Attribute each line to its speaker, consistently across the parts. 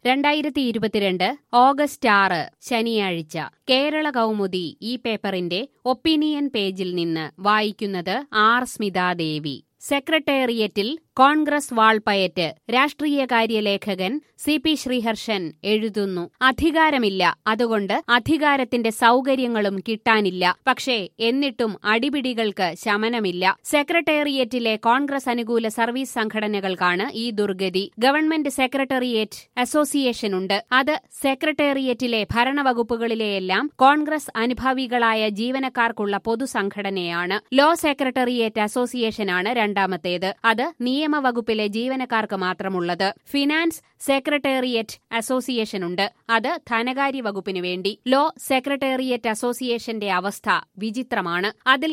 Speaker 1: 2022 August 6 ശനിയാഴ്ച കേരള കൗമുദി ഈ പേപ്പറിന്റെ ഒപ്പീനിയൻ പേജിൽ നിന്ന് വായിക്കുന്നത് ആർ സ്മിതാദേവി. സെക്രട്ടേറിയറ്റിൽ കോൺഗ്രസ് വാൾപ്പയറ്റ്. രാഷ്ട്രീയകാര്യ ലേഖകൻ CP ശ്രീഹർഷൻ എഴുതുന്നു. അധികാരമില്ല, അതുകൊണ്ട് അധികാരത്തിന്റെ സൗകര്യങ്ങളും കിട്ടാനില്ല. പക്ഷേ എന്നിട്ടും അടിപിടികൾക്ക് ശമനമില്ല. സെക്രട്ടേറിയറ്റിലെ കോൺഗ്രസ് അനുകൂല സർവീസ് സംഘടനകൾക്കാണ് ഈ ദുർഗതി. ഗവൺമെന്റ് സെക്രട്ടേറിയറ്റ് അസോസിയേഷനുണ്ട്. അത് സെക്രട്ടേറിയറ്റിലെ ഭരണവകുപ്പുകളിലെയെല്ലാം കോൺഗ്രസ് അനുഭാവികളായ ജീവനക്കാർക്കുള്ള പൊതുസംഘടനയാണ്. ലോ സെക്രട്ടേറിയറ്റ് അസോസിയേഷനാണ് രണ്ടാമത്തേത്. അത് നിയമവകുപ്പിലെ ജീവനക്കാർക്ക് മാത്രമുള്ളത്. ഫിനാൻസ് സെക്രട്ടേറിയറ്റ് അസോസിയേഷനുണ്ട്. അത് ധനകാര്യ വകുപ്പിനു വേണ്ടി. ലോ സെക്രട്ടേറിയറ്റ് അസോസിയേഷന്റെ അവസ്ഥ വിചിത്രമാണ്. അതിൽ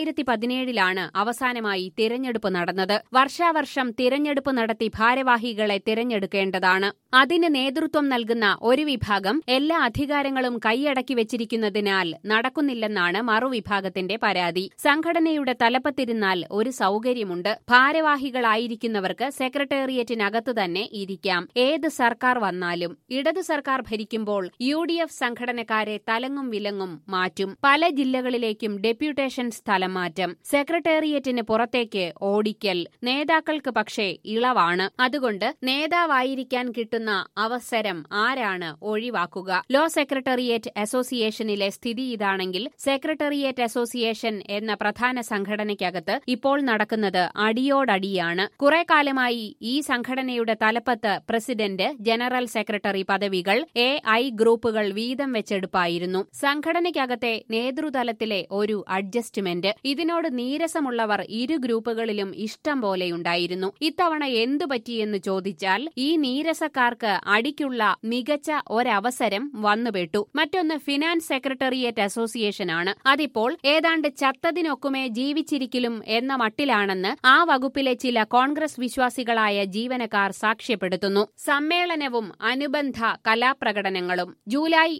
Speaker 1: 2017 അവസാനമായി തിരഞ്ഞെടുപ്പ് നടന്നത്. വർഷാവർഷം തിരഞ്ഞെടുപ്പ് നടത്തി ഭാരവാഹികളെ തിരഞ്ഞെടുക്കേണ്ടതാണ്. അതിന് നേതൃത്വം നൽകുന്ന ഒരു വിഭാഗം എല്ലാ അധികാരങ്ങളും കൈയടക്കി വെച്ചിരിക്കുന്നതിനാൽ നടക്കുന്നില്ലെന്നാണ് മറുവിഭാഗത്തിന്റെ പരാതി. സംഘടനയുടെ തലപ്പത്തിരുന്നാൽ ഒരു സൗകര്യമുണ്ട്. ഭാരവാഹികളായിരിക്കുന്നവർക്ക് സെക്രട്ടേറിയറ്റിനകത്ത് തന്നെ ഇരിക്കാം. ഏത് സർക്കാർ വന്നാലും. ഇടതു സർക്കാർ ഭരിക്കുമ്പോൾ UDF സംഘടനക്കാരെ തലങ്ങും വിലങ്ങും മാറ്റും. പല ജില്ലകളിലേക്കും ഡെപ്യൂട്ടേഷൻ സ്ഥലം മാറ്റം, സെക്രട്ടേറിയറ്റിന് പുറത്തേക്ക് ഓടിക്കൽ. നേതാക്കൾക്ക് പക്ഷേ ഇളവാണ്. അതുകൊണ്ട് നേതാവായിരിക്കാൻ കിട്ടുന്ന അവസരം ആരാണ് ഒഴിവാക്കുക? ലോ സെക്രട്ടേറിയറ്റ് അസോസിയേഷനിലെ സ്ഥിതി ഇതാണെങ്കിൽ സെക്രട്ടേറിയറ്റ് അസോസിയേഷൻ എന്ന പ്രധാന സംഘടനയ്ക്കകത്ത് ഇപ്പോൾ നടക്കുന്നത് അടിയോടടിയാണ്. കുറെ കാലമായി ഈ സംഘടനയുടെ തലപ്പത്ത് പ്രസിഡന്റ്, ജനറൽ സെക്രട്ടറി പദവികൾ AI ഗ്രൂപ്പുകൾ വീതം വെച്ചെടുപ്പായിരുന്നു. സംഘടനയ്ക്കകത്തെ നേതൃതലത്തിലെ ഒരു അഡ്ജസ്റ്റ്മെന്റ്. ഇതിനോട് നീരസമുള്ളവർ ഇരു ഗ്രൂപ്പുകളിലും ഇഷ്ടം പോലെയുണ്ടായിരുന്നു. ഇത്തവണ എന്തു പറ്റിയെന്ന് ചോദിച്ചാൽ ഈ നീരസക്കാർക്ക് അടിക്കുള്ള മികച്ച ഒരവസരം വന്നുപെട്ടു. മറ്റൊന്ന് ഫിനാൻസ് സെക്രട്ടേറിയറ്റ് അസോസിയേഷനാണ്. അതിപ്പോൾ ഏതാണ്ട് ചത്തതിനൊക്കുമേ ജീവിച്ചിരിക്കലും എന്ന മട്ടിലാണെന്ന് ആ വകുപ്പിലെ ചില കോൺഗ്രസ് വിശ്വാസികളായ ജീവനക്കാർ സാക്ഷ്യപ്പെടുത്തുന്നു. സമ്മേളനവും അനുബന്ധ കലാപ്രകടനങ്ങളും. ജൂലൈ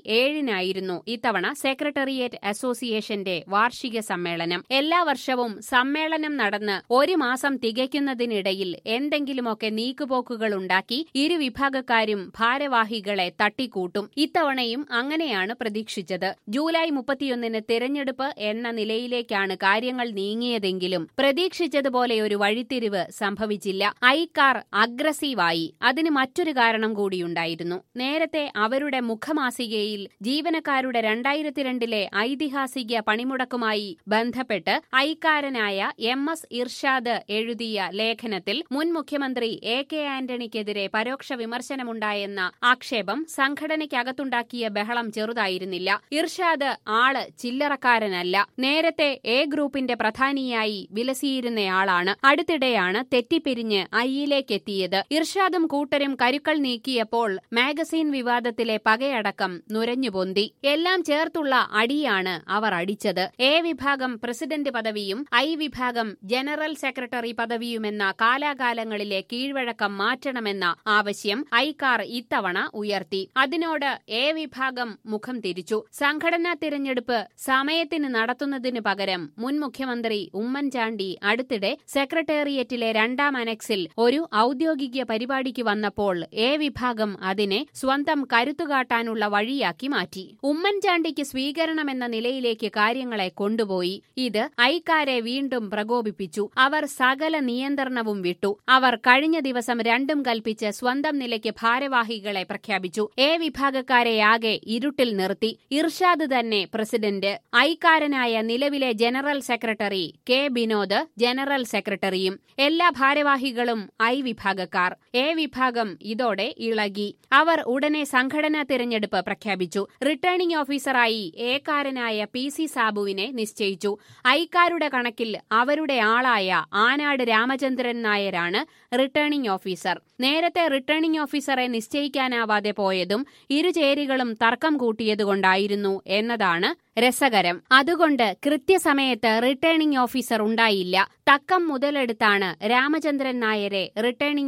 Speaker 1: 7 ഇത്തവണ സെക്രട്ടേറിയറ്റ് അസോസിയേഷന്റെ വാർഷിക സമ്മേളനം. എല്ലാ വർഷവും സമ്മേളനം നടന്ന് ഒരു മാസം തികയ്ക്കുന്നതിനിടയിൽ എന്തെങ്കിലുമൊക്കെ നീക്കുപോക്കുകളുണ്ടാക്കി ഇരുവിഭാഗക്കാരും ഭാരവാഹികളെ തട്ടിക്കൂട്ടും. ഇത്തവണയും അങ്ങനെയാണ് പ്രതീക്ഷിച്ചത്. ജൂലൈ 31 തിരഞ്ഞെടുപ്പ് എന്ന നിലയിലേക്കാണ് കാര്യങ്ങൾ നീങ്ങിയതെങ്കിലും പ്രതീക്ഷിച്ചതുപോലെ ഒരു വഴിത്തിരിവ് സംഭവിച്ചില്ല. ഐക്കാർ അഗ്രസീവായി. അതിന് മറ്റൊരു കാരണം കൂടിയുണ്ടായിരുന്നു. നേരത്തെ അവരുടെ മുഖമാസികയിൽ ജീവനക്കാരുടെ 2002 ഐതിഹാസിക പണിമുടക്കുമായി ബന്ധപ്പെട്ട് ഐക്കാരനായ MS ഇർഷാദ് എഴുതിയ ലേഖനത്തിൽ മുൻ മുഖ്യമന്ത്രി AK ആന്റണിക്കെതിരെ പരോക്ഷ വിമർശനമുണ്ടായെന്ന ആക്ഷേപം സംഘടനയ്ക്കകത്തുണ്ടാക്കിയ ബഹളം ചെറുതായിരുന്നില്ല. ഇർഷാദ് ആള് ചില്ലറക്കാരനല്ല. നേരത്തെ A ഗ്രൂപ്പിന്റെ പ്രധാനിയായി വിലസിയിരുന്നയാളാണ്. അടുത്തിടെയാണ് തെറ്റിപ്പിരിഞ്ഞ് ഐയിലേക്കെത്തിയത്. ഇർഷാദും കൂട്ടരും കരുക്കൾ നീക്കിയപ്പോൾ മാഗസിൻ വിവാദത്തിലെ പകയടക്കം നുരഞ്ഞുപൊന്തി. എല്ലാം ചേർത്തുള്ള അടിയാണ് അവർ അടിച്ചത്. A വിഭാഗം പ്രസിഡന്റ് പദവിയും I വിഭാഗം ജനറൽ സെക്രട്ടറി പദവിയുമെന്ന കാലാകാലങ്ങളിലെ കീഴ്വഴക്കം മാറ്റണമെന്ന ആവശ്യം ഐക്കാർ ഇത്തവണ ഉയർത്തി. അതിനോട് A വിഭാഗം മുഖം തിരിച്ചു. സംഘടനാ തിരഞ്ഞെടുപ്പ് സമയത്തിന് നടത്തുന്നതിനു പകരം മുൻ മുഖ്യമന്ത്രി ഉമ്മൻചാണ്ടി അടുത്തിടെ സെക്രട്ടേറിയറ്റിലെ 2ാം അനക്സിൽ ഒരു ഔദ്യോഗിക പരിപാടിക്ക് വന്നപ്പോൾ A വിഭാഗം അതിനെ സ്വന്തം കരുത്തുകാട്ടാനുള്ള വഴിയാക്കി മാറ്റി. ഉമ്മൻചാണ്ടിക്ക് സ്വീകരണമെന്ന നിലയിലേക്ക് കാര്യങ്ങളെ കൊണ്ടുപോയി. ഇത് ഐക്കാരെ വീണ്ടും പ്രകോപിപ്പിച്ചു. അവർ സകല നിയന്ത്രണവും വിട്ടു. അവർ കഴിഞ്ഞ ദിവസം രണ്ടും കൽപ്പിച്ച് സ്വന്തം നിലയ്ക്ക് ഭാരവാഹികളെ പ്രഖ്യാപിച്ചു. A വിഭാഗക്കാരെ ആകെ ഇരുട്ടിൽ നിർത്തി. ഇർഷാദ് തന്നെ പ്രസിഡന്റ്, ഐക്കാരനായ നിലവിലെ general secretary K Binod general സെക്രട്ടറിയും. എല്ലാ ഭാരവാഹികളും I വിഭാഗക്കാർ. A വിഭാഗം ഇതോടെ ഇളകി. അവർ ഉടനെ സംഘടനാ തിരഞ്ഞെടുപ്പ് പ്രഖ്യാപിച്ചു. റിട്ടേണിംഗ് ഓഫീസറായി ഏക്കാരനായ PC സാബുവിനെ നിശ്ചയിച്ചു. ഐക്കാരുടെ കണക്കിൽ അവരുടെ ആളായ ആനാട് രാമചന്ദ്രൻ നായരാണ് റിട്ടേണിംഗ് ഓഫീസർ. നേരത്തെ റിട്ടേണിംഗ് ഓഫീസറെ നിശ്ചയിക്കാനാവാതെ പോയതും ഇരുചേരികളും തർക്കം കൂട്ടിയതുകൊണ്ടായിരുന്നു എന്നതാണ് രസകരം. അതുകൊണ്ട് കൃത്യസമയത്ത് റിട്ടേണിംഗ് ഓഫീസർ ഉണ്ടായില്ല. തക്കം മുതലെടുത്താണ് രാമചന്ദ്രൻ നായരെ റിട്ടേണിംഗ് ഓഫീസറായി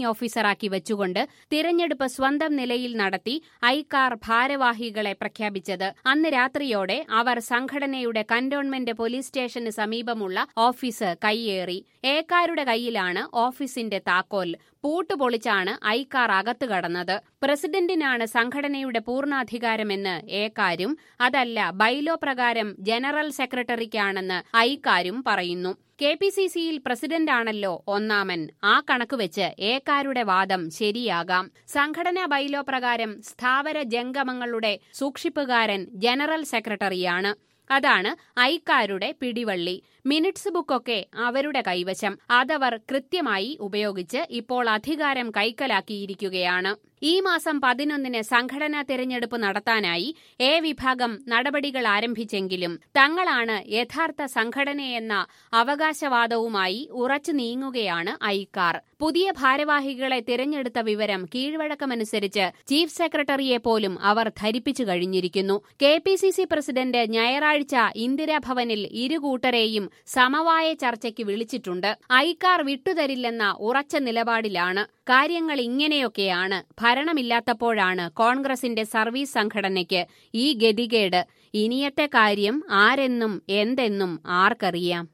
Speaker 1: തയ്യാറാക്കി വെച്ചുകൊണ്ട് തിരഞ്ഞെടുപ്പ് സ്വന്തം നിലയിൽ നടത്തി ഐക്കാർ ഭാരവാഹികളെ പ്രഖ്യാപിച്ചത്. അന്ന് രാത്രിയോടെ അവർ സംഘടനയുടെ കന്റോൺമെന്റ് പോലീസ് സ്റ്റേഷന് സമീപമുള്ള ഓഫീസ് കൈയേറി. ഏക്കാരുടെ കയ്യിലാണ് ഓഫീസിന്റെ താക്കോൽ. പൂട്ടുപൊളിച്ചാണ് ഐക്കാർ അകത്ത് കടന്നത്. പ്രസിഡന്റിനാണ് സംഘടനയുടെ പൂർണ്ണാധികാരമെന്ന് ഏക്കാരും, അതല്ല ബൈലോ പ്രകാരം ജനറൽ സെക്രട്ടറിക്കാണെന്ന് ഐക്കാരും പറയുന്നു. KPCCയിൽ പ്രസിഡന്റാണല്ലോ ഒന്നാമൻ. ആ കണക്കുവെച്ച് ഏക്കാരുടെ വാദം ശരിയാകാം. സംഘടനാ ബൈലോ പ്രകാരം സ്ഥാവര ജംഗമങ്ങളുടെ സൂക്ഷിപ്പുകാരൻ ജനറൽ സെക്രട്ടറിയാണ്. അതാണ് ഐക്കാരുടെ പിടിവള്ളി. മിനിറ്റ്സ് ബുക്കൊക്കെ അവരുടെ കൈവശം. അതവർ കൃത്യമായി ഉപയോഗിച്ച് ഇപ്പോൾ അധികാരം കൈക്കലാക്കിയിരിക്കുകയാണ്. ഈ മാസം 11-ന് സംഘടനാ തിരഞ്ഞെടുപ്പ് നടത്താനായി എ വിഭാഗം നടപടികൾ ആരംഭിച്ചെങ്കിലും തങ്ങളാണ് യഥാർത്ഥ സംഘടനയെന്ന അവകാശവാദവുമായി ഉറച്ചു നീങ്ങുകയാണ് ഐക്കാർ. പുതിയ ഭാരവാഹികളെ തിരഞ്ഞെടുത്ത വിവരം കീഴ്വഴക്കമനുസരിച്ച് ചീഫ് സെക്രട്ടറിയെ പോലും അവർ ധരിപ്പിച്ചു കഴിഞ്ഞിരിക്കുന്നു. KPCC പ്രസിഡന്റ് ഞായറാഴ്ച ഇന്ദിരാഭവനിൽ ഇരുകൂട്ടരെയും സമവായ ചർച്ചയ്ക്ക് വിളിച്ചിട്ടുണ്ട്. ഐക്കാർ വിട്ടുതരില്ലെന്ന ഉറച്ച നിലപാടിലാണ്. കാര്യങ്ങൾ ഇങ്ങനെയൊക്കെയാണ്. ഭരണമില്ലാത്തപ്പോഴാണ് കോൺഗ്രസിന്റെ സർവീസ് സംഘടനയ്ക്ക് ഈ ഗതികേട്. ഇനിയത്തെ കാര്യം ആരെന്നും എന്തെന്നും ആർക്കറിയാം.